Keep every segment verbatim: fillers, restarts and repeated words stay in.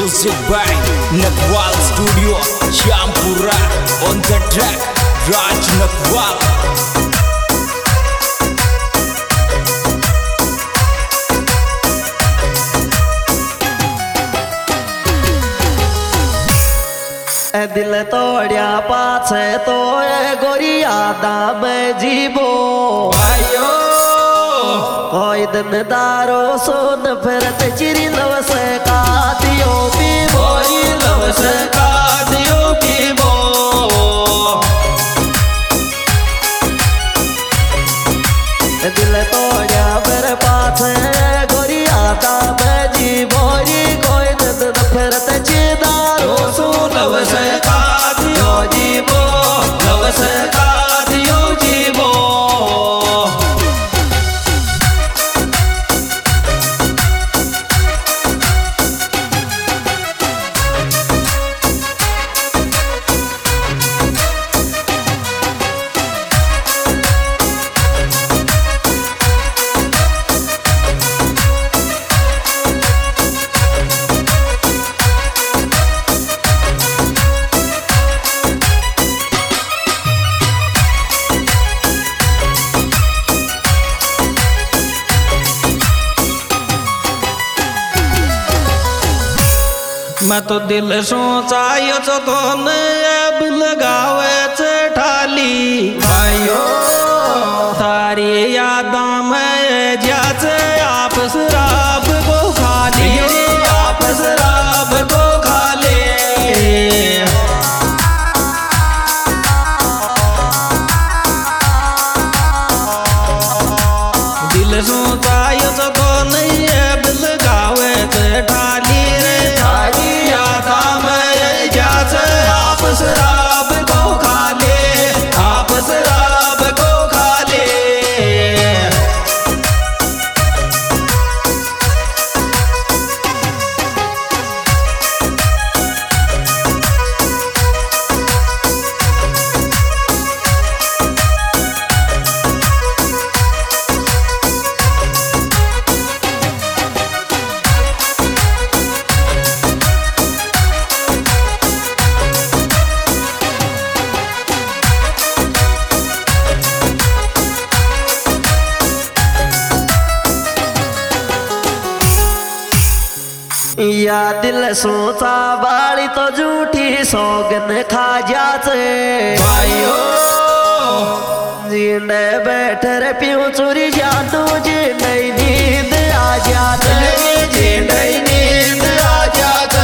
Music by Nakwal Studio, Champura. On the track, Raj Nakwal. ए दिल तोड़िया पाछे तो ए गोरी यादा में जीवो आयो कोई दिन दारो सोन फिरत चिरी लव से का दियो पीवो लव से का दियो पीवो ए दिल तोड़िया मेरे पाछे गोरी यादा में जीवो कोई दिन फिरत चिदारो सोन लव से का दियो जीवो लव से का दियो जीवो मैं तो दिल सोचायो तो अब लगावे ठाली भाइयों थारी यादा में जाचे आप शराब को खाली आप शराब को खाले दिल सोचायो तो नहीं अब लगावे ठाली रे आप शराब को खाले आप शराब को खाले या दिल सोचा वाली तो झूठी सौगन खा जाते भाइयों जीने बैठे रे प्यूं चोरी जानू जी नई नींद आ जाते जी नई नींद आ जाते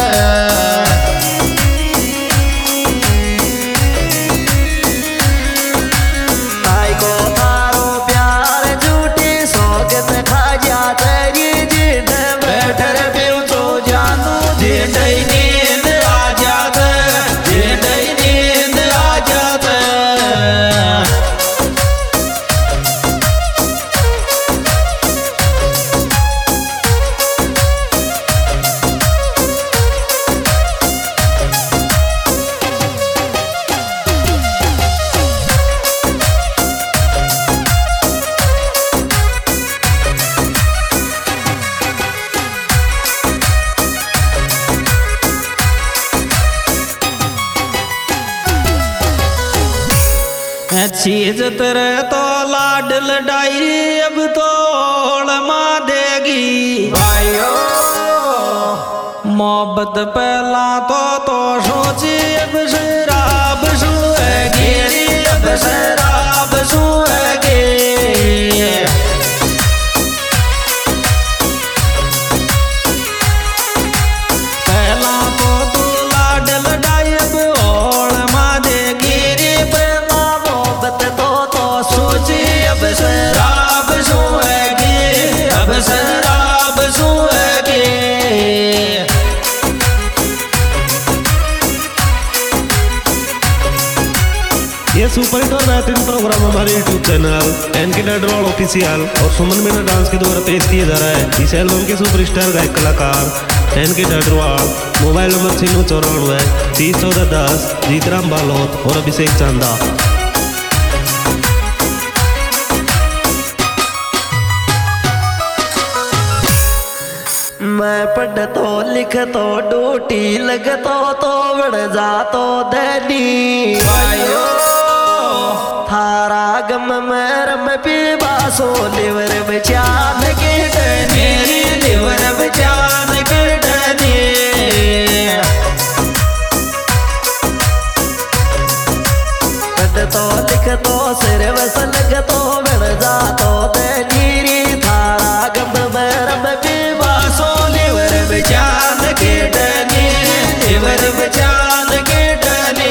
आई को थारो प्यार झूठी सौगन खा जाते जीने बैठे रे जी नई नींद आ जाते जी नई नींद आ जाते चीज तेरे तो लाडल डाई अब तो माँ देगी भाइयों मोहब्बत पहला तो तो सोची अब शराब सुएगी अब शराब सुएगी पहला तो तू लाडल डाई अब ओल माँ देगी अब शराब सुएगी अब शराब सुएगी ये सुपर हिट और बेहतरीन प्रोग्राम हमारे YouTube channel N K dot official और सुमन मीना डांस के द्वारा पेश किया जा रहा है। इस एल्बम के सुपरस्टार गायक कलाकार N K dot mobile number छः चौरानवे तीस चौदह दस जीतराम बालोत और अभिषेक चांदा। मैं पढ़तो लिखतो ड्यूटी लगतो तो बढ़ जातो दैनी आयो थारा गम में रम पीबासो लिवर बचान के डनी मेरी लिवर बचान के डनी पढ़तो लिखतो सिर बस लगतो बढ़ जातो दैनी थारा गम में रम पीबासो लिवर बचान के डनी लिवर बचान के डनी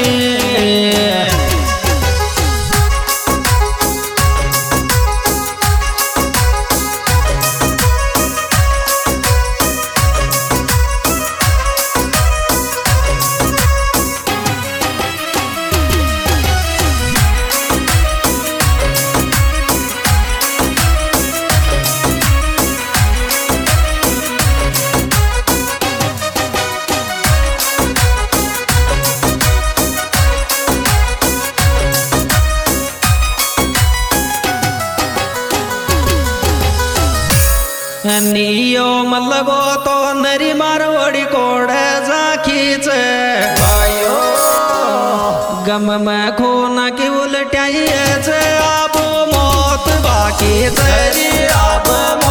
नियो मल्लगो तो नरी मारवड़ी कोड़े जा खींच आयो गम में खून की उलटाई है आप मौत बाकी तेरी आप